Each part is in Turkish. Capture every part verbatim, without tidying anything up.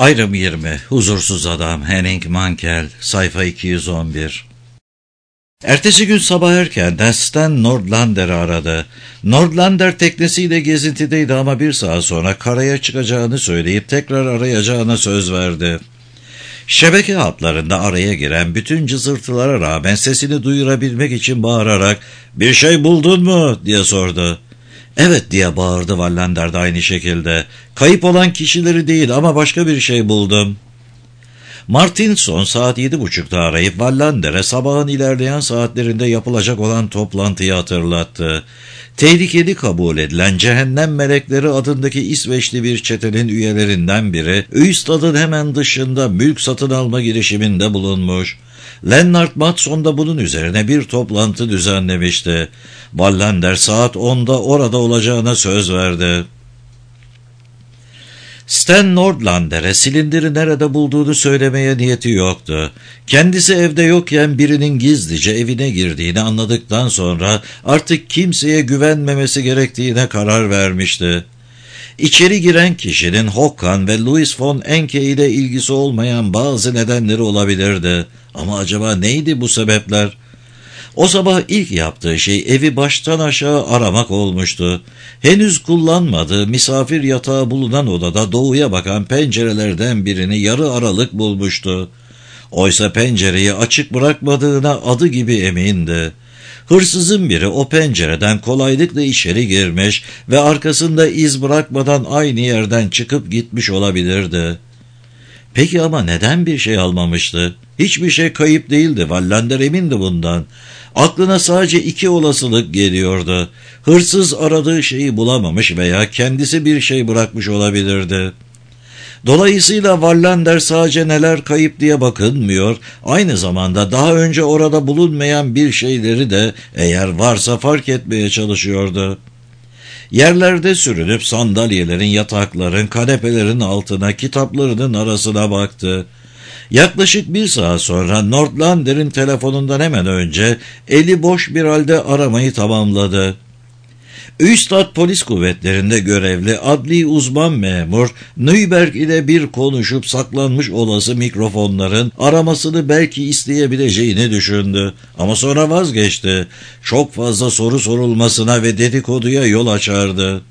Ayrım yirmi. Huzursuz Adam. Henning Mankell. Sayfa iki yüz on bir. Ertesi gün sabah erkenden Stan Nordlander'i aradı. Nordlander teknesiyle gezintideydi ama bir saat sonra karaya çıkacağını söyleyip tekrar arayacağına söz verdi. Şebeke hatlarında araya giren bütün cızırtılara rağmen sesini duyurabilmek için bağırarak "Bir şey buldun mu?" diye sordu. "Evet" diye bağırdı Wallander de aynı şekilde. "Kayıp olan kişileri değil ama başka bir şey buldum." Martinson saat yedi buçukta arayıp Wallander'e sabahın ilerleyen saatlerinde yapılacak olan toplantıyı hatırlattı. Tehlikeli kabul edilen Cehennem Melekleri adındaki İsveçli bir çetenin üyelerinden biri, Ystad'ın hemen dışında mülk satın alma girişiminde bulunmuş. Lennart Mattsson da bunun üzerine bir toplantı düzenlemişti. Wallander saat onda orada olacağına söz verdi. Stan Nordlander'e silindiri nerede bulduğunu söylemeye niyeti yoktu. Kendisi evde yokken birinin gizlice evine girdiğini anladıktan sonra artık kimseye güvenmemesi gerektiğine karar vermişti. İçeri giren kişinin Håkan ve Louis von Enke ile ilgisi olmayan bazı nedenleri olabilirdi. Ama acaba neydi bu sebepler? O sabah ilk yaptığı şey evi baştan aşağı aramak olmuştu. Henüz kullanmadığı misafir yatağı bulunan odada doğuya bakan pencerelerden birini yarı aralık bulmuştu. Oysa pencereyi açık bırakmadığına adı gibi emindi. Hırsızın biri o pencereden kolaylıkla içeri girmiş ve arkasında iz bırakmadan aynı yerden çıkıp gitmiş olabilirdi. Peki ama neden bir şey almamıştı? Hiçbir şey kayıp değildi. Wallander emindi bundan. Aklına sadece iki olasılık geliyordu. Hırsız aradığı şeyi bulamamış veya kendisi bir şey bırakmış olabilirdi. Dolayısıyla Wallander sadece neler kayıp diye bakınmıyor, aynı zamanda daha önce orada bulunmayan bir şeyleri de eğer varsa fark etmeye çalışıyordu. Yerlerde sürünüp sandalyelerin, yatakların, kanepelerin altına, kitaplarının arasına baktı. Yaklaşık bir saat sonra Nordlander'in telefonundan hemen önce eli boş bir halde aramayı tamamladı. Ystad Polis Kuvvetleri'nde görevli adli uzman memur Nyberg ile bir konuşup saklanmış olası mikrofonların aramasını belki isteyebileceğini düşündü. Ama sonra vazgeçti. Çok fazla soru sorulmasına ve dedikoduya yol açardı.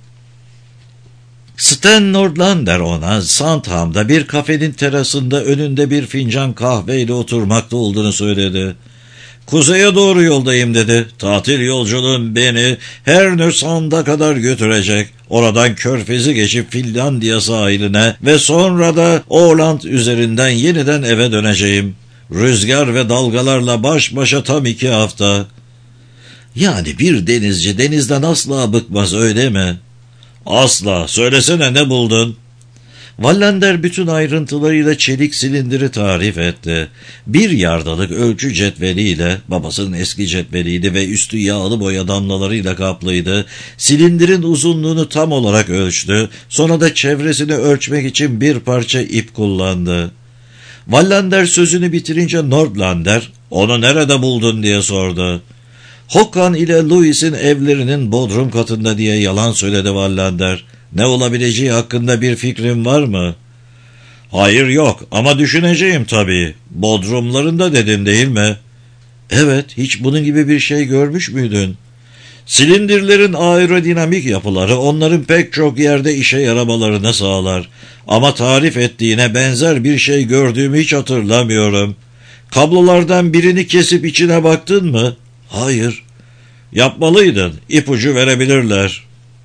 Stan Nordlander ona Sandham'da bir kafenin terasında önünde bir fincan kahveyle oturmakta olduğunu söyledi. "Kuzeye doğru yoldayım" dedi. "Tatil yolculuğum beni Härnösand'a kadar götürecek. Oradan Körfez'i geçip Finlandiya sahiline ve sonra da Åland üzerinden yeniden eve döneceğim. Rüzgar ve dalgalarla baş başa tam iki hafta." "Yani bir denizci denizden asla bıkmaz, öyle mi?" "Asla. Söylesene, ne buldun?" Wallander bütün ayrıntılarıyla çelik silindiri tarif etti. Bir yardalık ölçü cetveliyle, babasının eski cetveliydi ve üstü yağlı boya damlalarıyla kaplıydı, silindirin uzunluğunu tam olarak ölçtü, sonra da çevresini ölçmek için bir parça ip kullandı. Wallander sözünü bitirince Nordlander, "Onu nerede buldun?" diye sordu. "Håkan ile Louis'in evlerinin bodrum katında" diye yalan söyledi Wallander. "Ne olabileceği hakkında bir fikrin var mı?" "Hayır, yok, ama düşüneceğim tabii. Bodrumlarında dedin, değil mi?" "Evet, hiç bunun gibi bir şey görmüş müydün?" "Silindirlerin aerodinamik yapıları onların pek çok yerde işe yaramalarını sağlar. Ama tarif ettiğine benzer bir şey gördüğümü hiç hatırlamıyorum. Kablolardan birini kesip içine baktın mı?" "Hayır." "Yapmalıydın, ipucu verebilirler."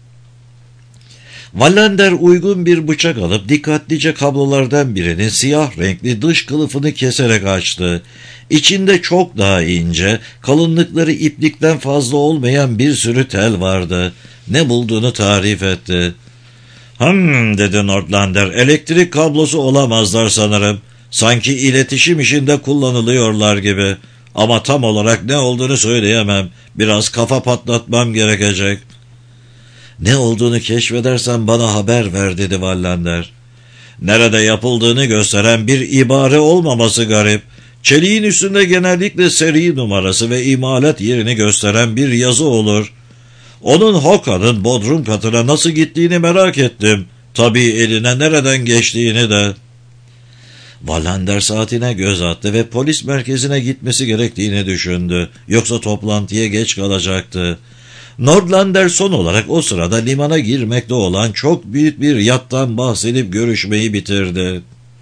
Wallander uygun bir bıçak alıp dikkatlice kablolardan birinin siyah renkli dış kılıfını keserek açtı. İçinde çok daha ince, kalınlıkları iplikten fazla olmayan bir sürü tel vardı. Ne bulduğunu tarif etti. "Hımm" dedi Nordlander, "elektrik kablosu olamazlar sanırım. Sanki iletişim işinde kullanılıyorlar gibi. Ama tam olarak ne olduğunu söyleyemem. Biraz kafa patlatmam gerekecek." "Ne olduğunu keşfedersen bana haber ver" dedi Wallander. "Nerede yapıldığını gösteren bir ibare olmaması garip. Çeliğin üstünde genellikle seri numarası ve imalat yerini gösteren bir yazı olur. Onun Håkan'ın bodrum katına nasıl gittiğini merak ettim. Tabii eline nereden geçtiğini de." Wallander saatine göz attı ve polis merkezine gitmesi gerektiğini düşündü. Yoksa toplantıya geç kalacaktı. Nordlander son olarak o sırada limana girmekte olan çok büyük bir yattan bahsedip görüşmeyi bitirdi.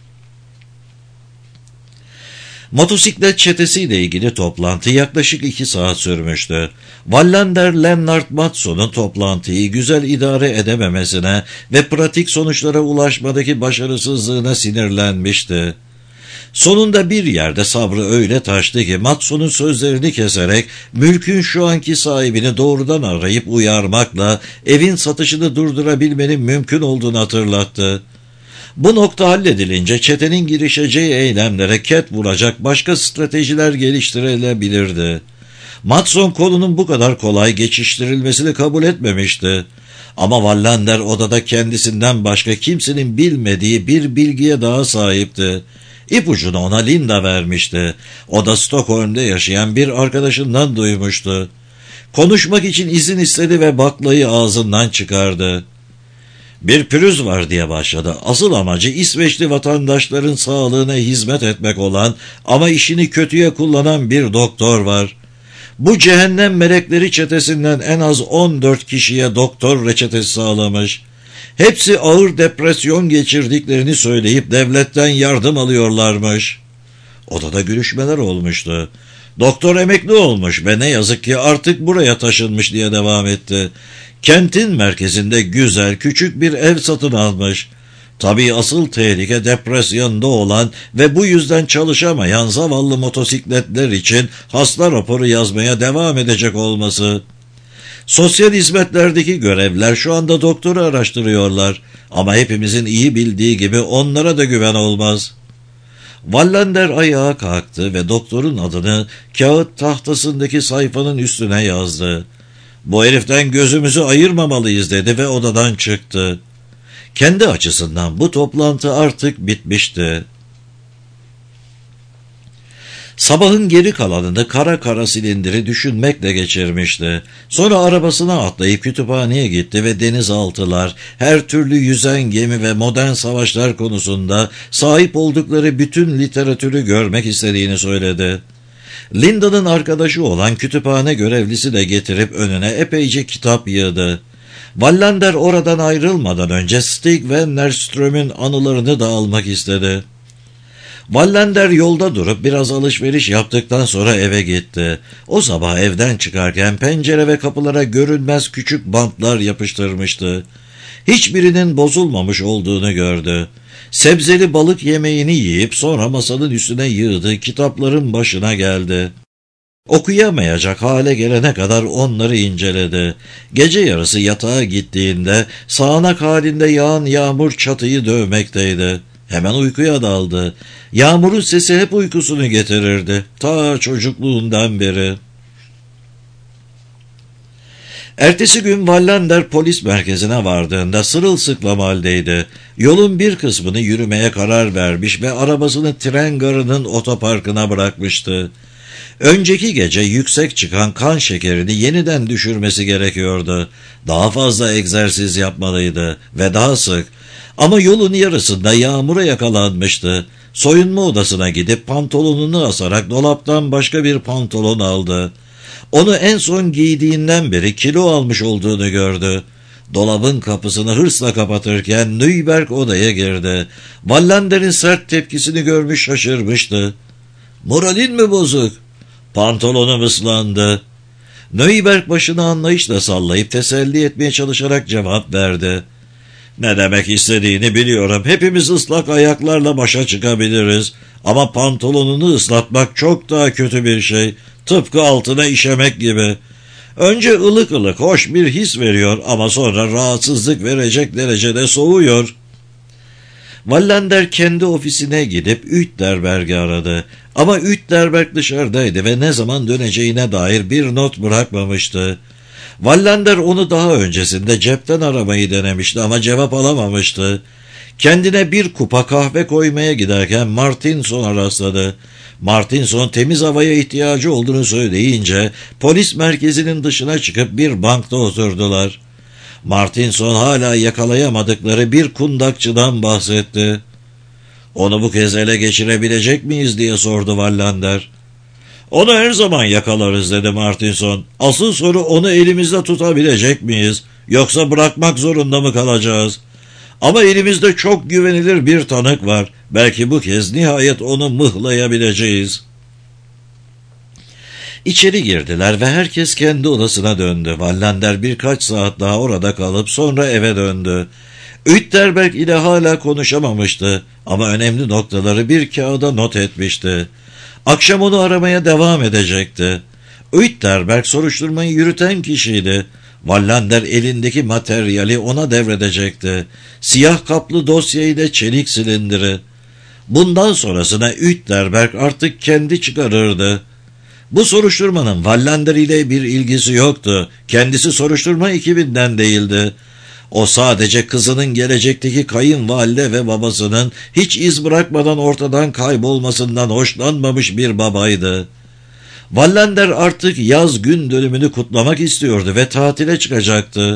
Motosiklet çetesiyle ilgili toplantı yaklaşık iki saat sürmüştü. Wallander, Lennart Mattsson'un toplantıyı güzel idare edememesine ve pratik sonuçlara ulaşmadaki başarısızlığına sinirlenmişti. Sonunda bir yerde sabrı öyle taştı ki Mattson'un sözlerini keserek mülkün şu anki sahibini doğrudan arayıp uyarmakla evin satışını durdurabilmenin mümkün olduğunu hatırlattı. Bu nokta halledilince çetenin girişeceği eylemlere ket vuracak başka stratejiler geliştirilebilirdi. Mattsson konunun bu kadar kolay geçiştirilmesini kabul etmemişti. Ama Wallander odada kendisinden başka kimsenin bilmediği bir bilgiye daha sahipti. İpucunu ona Linda vermişti. O da Stockholm'de yaşayan bir arkadaşından duymuştu. Konuşmak için izin istedi ve baklayı ağzından çıkardı. Bir pürüz var diye başladı. Asıl amacı İsveçli vatandaşların sağlığına hizmet etmek olan ama işini kötüye kullanan bir doktor var. Bu cehennem melekleri çetesinden en az on dört kişiye doktor reçetesi sağlamış. Hepsi ağır depresyon geçirdiklerini söyleyip devletten yardım alıyorlarmış. Odada görüşmeler olmuştu. Doktor emekli olmuş ve ne yazık ki artık buraya taşınmış diye devam etti. Kentin merkezinde güzel küçük bir ev satın almış. Tabii asıl tehlike depresyonda olan ve bu yüzden çalışamayan zavallı motosikletler için hasta raporu yazmaya devam edecek olması. Sosyal hizmetlerdeki görevliler şu anda doktoru araştırıyorlar ama hepimizin iyi bildiği gibi onlara da güven olmaz. Wallander ayağa kalktı ve doktorun adını kağıt tahtasındaki sayfanın üstüne yazdı. Bu heriften gözümüzü ayırmamalıyız dedi ve odadan çıktı. Kendi açısından bu toplantı artık bitmişti. Sabahın geri kalanını kara kara silindiri düşünmekle geçirmişti. Sonra arabasına atlayıp kütüphaneye gitti ve denizaltılar, her türlü yüzen gemi ve modern savaşlar konusunda sahip oldukları bütün literatürü görmek istediğini söyledi. Linda'nın arkadaşı olan kütüphane görevlisi de getirip önüne epeyce kitap yığdı. Wallander oradan ayrılmadan önce Stig Wennerström'ün anılarını da almak istedi. Wallander yolda durup biraz alışveriş yaptıktan sonra eve gitti. O sabah evden çıkarken pencere ve kapılara görünmez küçük bantlar yapıştırmıştı. Hiçbirinin bozulmamış olduğunu gördü. Sebzeli balık yemeğini yiyip sonra masanın üstüne yığdığı kitapların başına geldi. Okuyamayacak hale gelene kadar onları inceledi. Gece yarısı yatağa gittiğinde sağanak halinde yağan yağmur çatıyı dövmekteydi. Hemen uykuya daldı. Yağmurun sesi hep uykusunu getirirdi. Ta çocukluğundan beri. Ertesi gün Wallander polis merkezine vardığında sırılsıklam haldeydi. Yolun bir kısmını yürümeye karar vermiş ve arabasını tren garının otoparkına bırakmıştı. Önceki gece yüksek çıkan kan şekerini yeniden düşürmesi gerekiyordu. Daha fazla egzersiz yapmalıydı ve daha sık. Ama yolun yarısında yağmura yakalanmıştı. Soyunma odasına gidip pantolonunu asarak dolaptan başka bir pantolon aldı. Onu en son giydiğinden beri kilo almış olduğunu gördü. Dolabın kapısını hırsla kapatırken Nuyberg odaya girdi. Wallander'in sert tepkisini görmüş şaşırmıştı. "Moralin mi bozuk?" Pantolonum ıslandı. Nuyberg başını anlayışla sallayıp teselli etmeye çalışarak cevap verdi. "Ne demek istediğini biliyorum. Hepimiz ıslak ayaklarla başa çıkabiliriz. Ama pantolonunu ıslatmak çok daha kötü bir şey. Tıpkı altına işemek gibi. Önce ılık ılık hoş bir his veriyor ama sonra rahatsızlık verecek derecede soğuyor." Wallander kendi ofisine gidip Üterberg'i aradı. Ama Üterberg dışarıdaydı ve ne zaman döneceğine dair bir not bırakmamıştı. Wallander onu daha öncesinde cepten aramayı denemişti ama cevap alamamıştı. Kendine bir kupa kahve koymaya giderken Martinson'a rastladı. Martinson temiz havaya ihtiyacı olduğunu söyleyince polis merkezinin dışına çıkıp bir bankta oturdular. Martinson hala yakalayamadıkları bir kundakçıdan bahsetti. Onu bu kez ele geçirebilecek miyiz diye sordu Wallander. Onu her zaman yakalarız dedi Martinson. Asıl soru onu elimizde tutabilecek miyiz? Yoksa bırakmak zorunda mı kalacağız? Ama elimizde çok güvenilir bir tanık var. Belki bu kez nihayet onu mıhlayabileceğiz. İçeri girdiler ve herkes kendi odasına döndü. Wallander birkaç saat daha orada kalıp sonra eve döndü. Üterberg ile hala konuşamamıştı ama önemli noktaları bir kağıda not etmişti. Akşam onu aramaya devam edecekti. Üterberg soruşturmayı yürüten kişiydi. Wallander elindeki materyali ona devredecekti. Siyah kaplı dosyayı da çelik silindiri. Bundan sonrasına Üterberg artık kendi çıkarırdı. Bu soruşturmanın Wallander ile bir ilgisi yoktu. Kendisi soruşturma ekibinden değildi. O sadece kızının gelecekteki kayınvalide ve babasının hiç iz bırakmadan ortadan kaybolmasından hoşlanmamış bir babaydı. Wallander artık yaz gün dönümünü kutlamak istiyordu ve tatile çıkacaktı.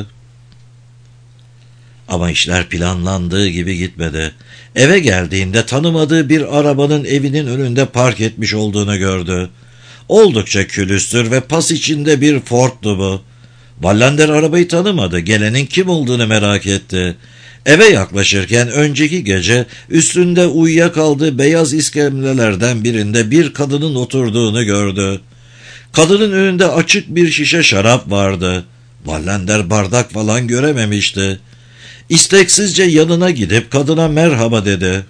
Ama işler planlandığı gibi gitmedi. Eve geldiğinde tanımadığı bir arabanın evinin önünde park etmiş olduğunu gördü. Oldukça külüstür ve pas içinde bir Ford'tu bu. Wallander arabayı tanımadı, gelenin kim olduğunu merak etti. Eve yaklaşırken önceki gece üstünde uyuyakaldığı beyaz iskemlelerden birinde bir kadının oturduğunu gördü. Kadının önünde açık bir şişe şarap vardı. Wallander bardak falan görememişti. İsteksizce yanına gidip kadına merhaba dedi.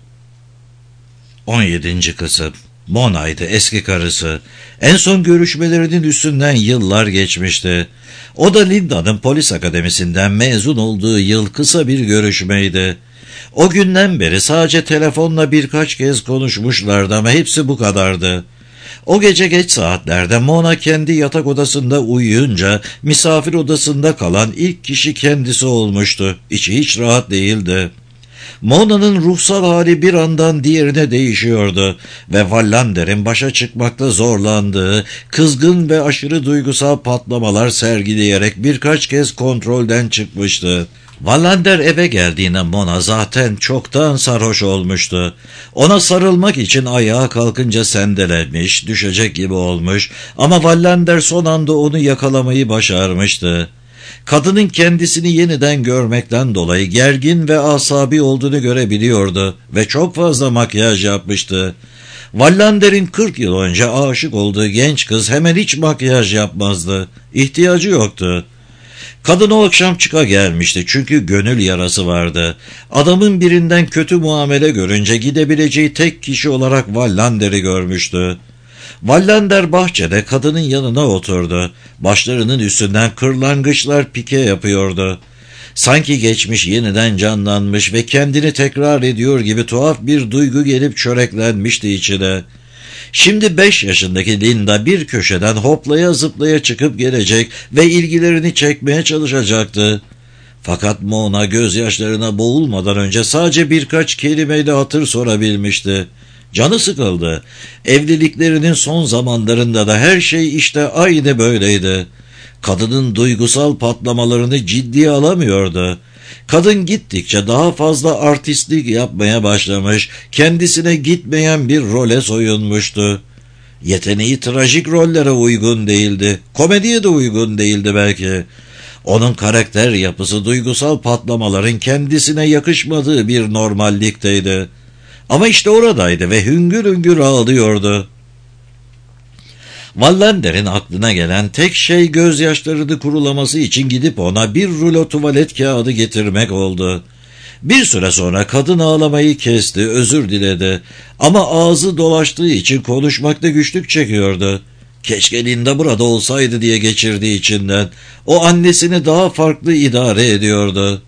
on yedinci kısım. Mona'ydı, eski karısı. En son görüşmelerinin üstünden yıllar geçmişti. O da Linda'nın polis akademisinden mezun olduğu yıl kısa bir görüşmeydi. O günden beri sadece telefonla birkaç kez konuşmuşlardı ama hepsi bu kadardı. O gece geç saatlerde Mona kendi yatak odasında uyuyunca misafir odasında kalan ilk kişi kendisi olmuştu. İçi hiç rahat değildi. Mona'nın ruhsal hali bir andan diğerine değişiyordu ve Wallander'in başa çıkmakta zorlandığı, kızgın ve aşırı duygusal patlamalar sergileyerek birkaç kez kontrolden çıkmıştı. Wallander eve geldiğinde Mona zaten çoktan sarhoş olmuştu. Ona sarılmak için ayağa kalkınca sendelenmiş, düşecek gibi olmuş ama Wallander son anda onu yakalamayı başarmıştı. Kadının kendisini yeniden görmekten dolayı gergin ve asabi olduğunu görebiliyordu ve çok fazla makyaj yapmıştı. Wallander'in kırk yıl önce aşık olduğu genç kız hemen hiç makyaj yapmazdı. İhtiyacı yoktu. Kadın o akşam çıka gelmişti çünkü gönül yarası vardı. Adamın birinden kötü muamele görünce gidebileceği tek kişi olarak Wallander'i görmüştü. Wallander bahçede kadının yanına oturdu. Başlarının üstünden kırlangıçlar pike yapıyordu. Sanki geçmiş yeniden canlanmış ve kendini tekrar ediyor gibi tuhaf bir duygu gelip çöreklenmişti içine. Şimdi beş yaşındaki Linda bir köşeden hoplaya zıplaya çıkıp gelecek ve ilgilerini çekmeye çalışacaktı. Fakat Mona gözyaşlarına boğulmadan önce sadece birkaç kelimeyle hatır sorabilmişti. Canı sıkıldı. Evliliklerinin son zamanlarında da her şey işte aynı böyleydi. Kadının duygusal patlamalarını ciddiye alamıyordu. Kadın gittikçe daha fazla artistlik yapmaya başlamış, kendisine gitmeyen bir role soyunmuştu. Yeteneği trajik rollere uygun değildi, komediye de uygun değildi belki. Onun karakter yapısı duygusal patlamaların kendisine yakışmadığı bir normallikteydi. Ama işte oradaydı ve hüngür hüngür ağlıyordu. Wallander'in aklına gelen tek şey gözyaşlarını kurulaması için gidip ona bir rulo tuvalet kağıdı getirmek oldu. Bir süre sonra kadın ağlamayı kesti, özür diledi. Ama ağzı dolaştığı için konuşmakta güçlük çekiyordu. Keşke Linda burada olsaydı diye geçirdiği içinden. O annesini daha farklı idare ediyordu.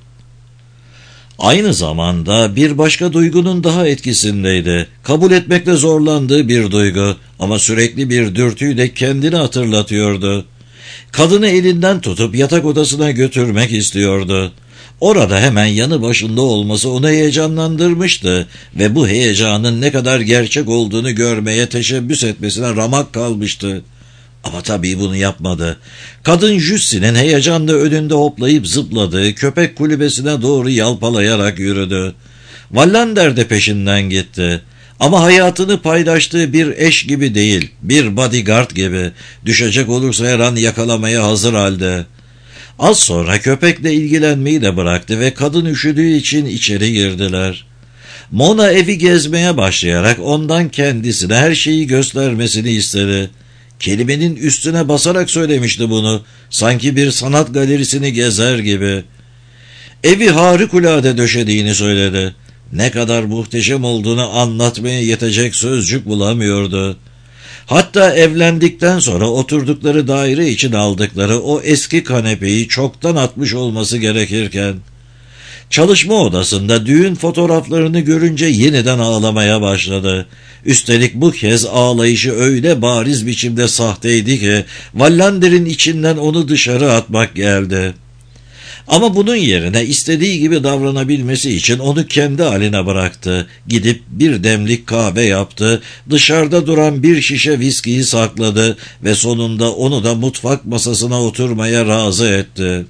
Aynı zamanda bir başka duygunun daha etkisindeydi. Kabul etmekte zorlandığı bir duygu ama sürekli bir dürtüyle kendini hatırlatıyordu. Kadını elinden tutup yatak odasına götürmek istiyordu. Orada hemen yanı başında olması onu heyecanlandırmıştı ve bu heyecanın ne kadar gerçek olduğunu görmeye teşebbüs etmesine ramak kalmıştı. Ama tabii bunu yapmadı. Kadın Justin'in heyecanla önünde hoplayıp zıpladığı köpek kulübesine doğru yalpalayarak yürüdü. Wallander de peşinden gitti. Ama hayatını paylaştığı bir eş gibi değil, bir bodyguard gibi, düşecek olursa her an yakalamaya hazır halde. Az sonra köpekle ilgilenmeyi de bıraktı ve kadın üşüdüğü için içeri girdiler. Mona evi gezmeye başlayarak ondan kendisine her şeyi göstermesini istedi. Kelimenin üstüne basarak söylemişti bunu, sanki bir sanat galerisini gezer gibi. Evi harikulade döşediğini söyledi. Ne kadar muhteşem olduğunu anlatmaya yetecek sözcük bulamıyordu. Hatta evlendikten sonra oturdukları daire için aldıkları o eski kanepeyi çoktan atmış olması gerekirken, çalışma odasında düğün fotoğraflarını görünce yeniden ağlamaya başladı. Üstelik bu kez ağlayışı öyle bariz biçimde sahteydi ki Wallander'in içinden onu dışarı atmak geldi. Ama bunun yerine istediği gibi davranabilmesi için onu kendi haline bıraktı. Gidip bir demlik kahve yaptı, dışarıda duran bir şişe viskiyi sakladı ve sonunda onu da mutfak masasına oturmaya razı etti.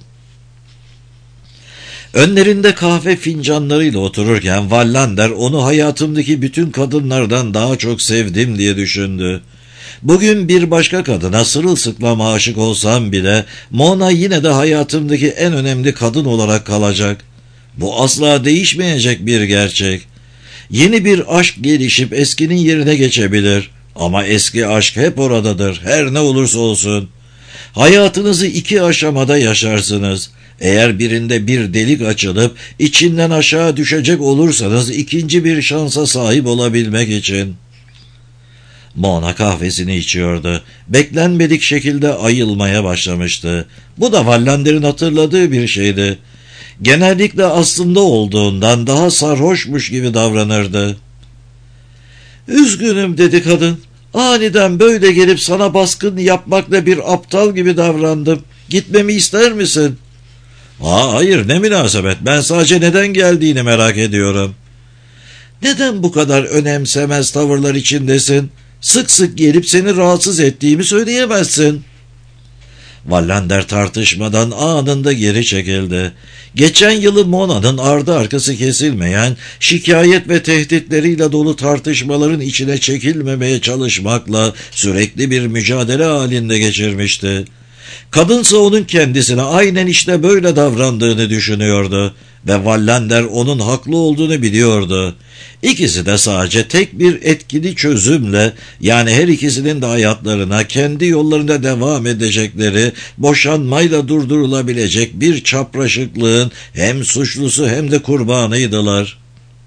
Önlerinde kahve fincanlarıyla otururken Wallander onu hayatımdaki bütün kadınlardan daha çok sevdim diye düşündü. Bugün bir başka kadına sırılsıklam aşık olsam bile Mona yine de hayatımdaki en önemli kadın olarak kalacak. Bu asla değişmeyecek bir gerçek. Yeni bir aşk gelişip eskinin yerine geçebilir. Ama eski aşk hep oradadır, her ne olursa olsun. Hayatınızı iki aşamada yaşarsınız. Eğer birinde bir delik açılıp içinden aşağı düşecek olursanız ikinci bir şansa sahip olabilmek için. Mona kahvesini içiyordu. Beklenmedik şekilde ayılmaya başlamıştı. Bu da Wallander'in hatırladığı bir şeydi. Genellikle aslında olduğundan daha sarhoşmuş gibi davranırdı. "Üzgünüm," dedi kadın. "Aniden böyle gelip sana baskın yapmakla bir aptal gibi davrandım. Gitmemi ister misin?" "Aa, hayır, ne münasebet. Ben sadece neden geldiğini merak ediyorum." "Neden bu kadar önemsemez tavırlar içindesin? Sık sık gelip seni rahatsız ettiğimi söyleyemezsin." Wallander tartışmadan anında geri çekildi. Geçen yılı Mona'nın ardı arkası kesilmeyen, şikayet ve tehditleriyle dolu tartışmaların içine çekilmemeye çalışmakla sürekli bir mücadele halinde geçirmişti. Kadınsa onun kendisine aynen işte böyle davrandığını düşünüyordu ve Wallander onun haklı olduğunu biliyordu. İkisi de sadece tek bir etkili çözümle, yani her ikisinin de hayatlarına kendi yollarında devam edecekleri, boşanmayla durdurulabilecek bir çapraşıklığın hem suçlusu hem de kurbanıydılar.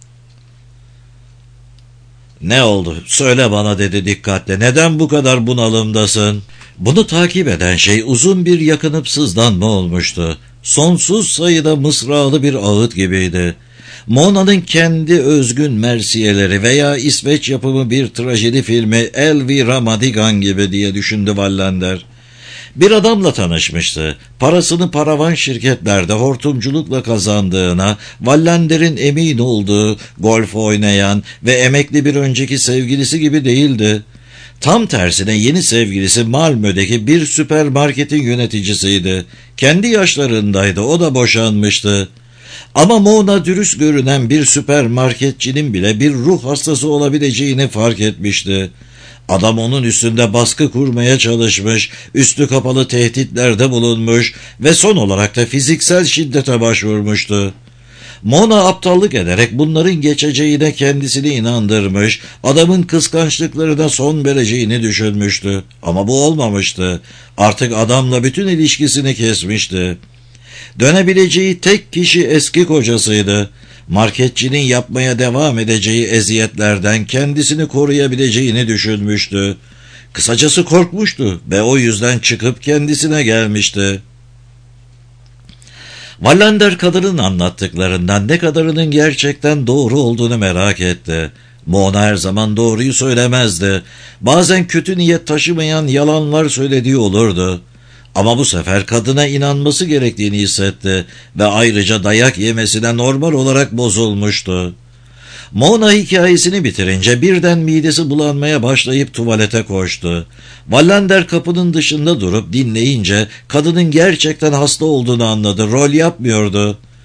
"Ne oldu? Söyle bana," dedi dikkatle. "Neden bu kadar bunalımdasın?" Bunu takip eden şey uzun bir yakınıp sızlanma olmuştu. Sonsuz sayıda mısralı bir ağıt gibiydi. Mona'nın kendi özgün mersiyeleri veya İsveç yapımı bir trajedi filmi Elvira Madigan gibi diye düşündü Wallander. Bir adamla tanışmıştı. Parasını paravan şirketlerde hortumculukla kazandığına Wallander'in emin olduğu, golf oynayan ve emekli bir önceki sevgilisi gibi değildi. Tam tersine yeni sevgilisi Malmö'deki bir süpermarketin yöneticisiydi. Kendi yaşlarındaydı, o da boşanmıştı. Ama Mona dürüst görünen bir süpermarketçinin bile bir ruh hastası olabileceğini fark etmişti. Adam onun üstünde baskı kurmaya çalışmış, üstü kapalı tehditlerde bulunmuş ve son olarak da fiziksel şiddete başvurmuştu. Mona aptallık ederek bunların geçeceğine kendisini inandırmış, adamın kıskançlıklarına son vereceğini düşünmüştü. Ama bu olmamıştı. Artık adamla bütün ilişkisini kesmişti. Dönebileceği tek kişi eski kocasıydı. Marketçinin yapmaya devam edeceği eziyetlerden kendisini koruyabileceğini düşünmüştü. Kısacası korkmuştu ve o yüzden çıkıp kendisine gelmişti. Wallander kadının anlattıklarından ne kadarının gerçekten doğru olduğunu merak etti. Mona her zaman doğruyu söylemezdi. Bazen kötü niyet taşımayan yalanlar söylediği olurdu. Ama bu sefer kadına inanması gerektiğini hissetti ve ayrıca dayak yemesine normal olarak bozulmuştu. Mona hikayesini bitirince birden midesi bulanmaya başlayıp tuvalete koştu. Wallander kapının dışında durup dinleyince kadının gerçekten hasta olduğunu anladı. Rol yapmıyordu.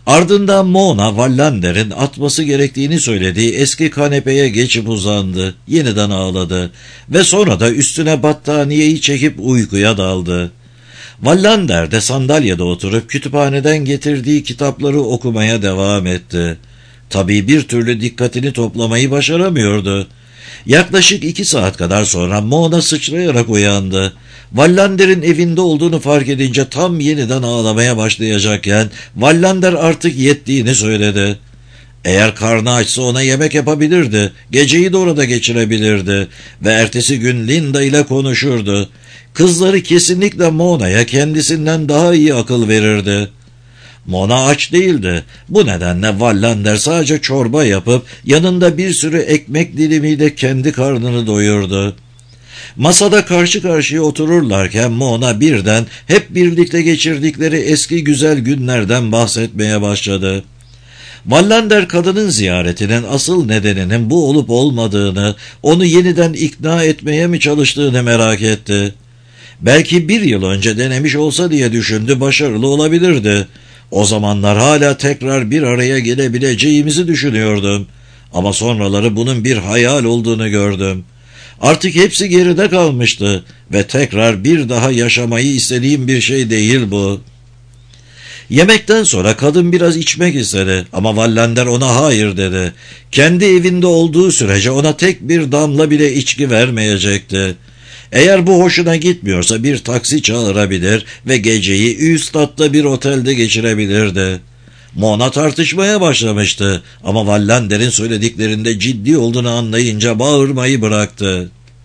Ardından Mona, Wallander'in atması gerektiğini söylediği eski kanepeye geçip uzandı. Yeniden ağladı ve sonra da üstüne battaniyeyi çekip uykuya daldı. Wallander de sandalyede oturup kütüphaneden getirdiği kitapları okumaya devam etti. Tabii bir türlü dikkatini toplamayı başaramıyordu. Yaklaşık iki saat kadar sonra Mona sıçrayarak uyandı. Wallander'in evinde olduğunu fark edince tam yeniden ağlamaya başlayacakken Wallander artık yettiğini söyledi. Eğer karnı açsa ona yemek yapabilirdi, geceyi de orada geçirebilirdi ve ertesi gün Linda ile konuşurdu. Kızları kesinlikle Mona'ya kendisinden daha iyi akıl verirdi. Mona aç değildi. Bu nedenle Wallander sadece çorba yapıp yanında bir sürü ekmek dilimiyle kendi karnını doyurdu. Masada karşı karşıya otururlarken Mona birden hep birlikte geçirdikleri eski güzel günlerden bahsetmeye başladı. Wallander kadının ziyaretinin asıl nedeninin bu olup olmadığını, onu yeniden ikna etmeye mi çalıştığını merak etti. Belki bir yıl önce denemiş olsa diye düşündü, başarılı olabilirdi. O zamanlar hala tekrar bir araya gelebileceğimizi düşünüyordum. Ama sonraları bunun bir hayal olduğunu gördüm. Artık hepsi geride kalmıştı ve tekrar bir daha yaşamayı istediğim bir şey değil bu. Yemekten sonra kadın biraz içmek istedi ama Wallander ona hayır dedi. Kendi evinde olduğu sürece ona tek bir damla bile içki vermeyecekti. Eğer bu hoşuna gitmiyorsa bir taksi çağırabilir ve geceyi Üstad'da bir otelde geçirebilirdi. Mona tartışmaya başlamıştı ama Wallander'in söylediklerinde ciddi olduğunu anlayınca bağırmayı bıraktı.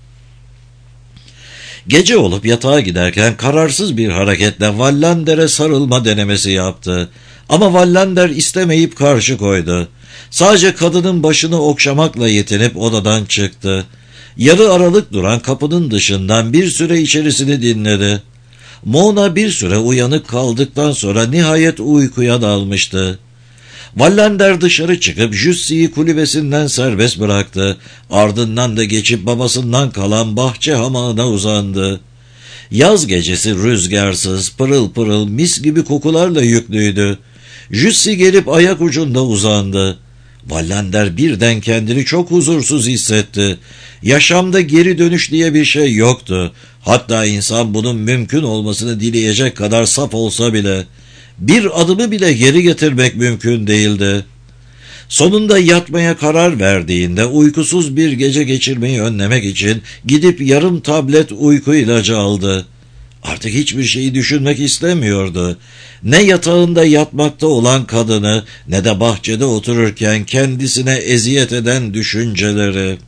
Gece olup yatağa giderken kararsız bir hareketle Wallander'e sarılma denemesi yaptı. Ama Wallander istemeyip karşı koydu. Sadece kadının başını okşamakla yetinip odadan çıktı. Yarı aralık duran kapının dışından bir süre içerisini dinledi. Mona bir süre uyanık kaldıktan sonra nihayet uykuya dalmıştı. Wallander dışarı çıkıp Jussie'yi kulübesinden serbest bıraktı. Ardından da geçip babasından kalan bahçe hamağına uzandı. Yaz gecesi rüzgarsız, pırıl pırıl, mis gibi kokularla yüklüydü. Jussie gelip ayak ucunda uzandı. Wallander birden kendini çok huzursuz hissetti. Yaşamda geri dönüş diye bir şey yoktu. Hatta insan bunun mümkün olmasını dileyecek kadar saf olsa bile bir adımı bile geri getirmek mümkün değildi. Sonunda yatmaya karar verdiğinde uykusuz bir gece geçirmeyi önlemek için gidip yarım tablet uyku ilacı aldı. Artık hiçbir şeyi düşünmek istemiyordu. Ne yatağında yatmakta olan kadını ne de bahçede otururken kendisine eziyet eden düşünceleri.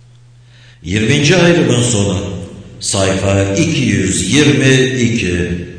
yirminci ayrımın sonu. Sayfa iki yüz yirmi iki.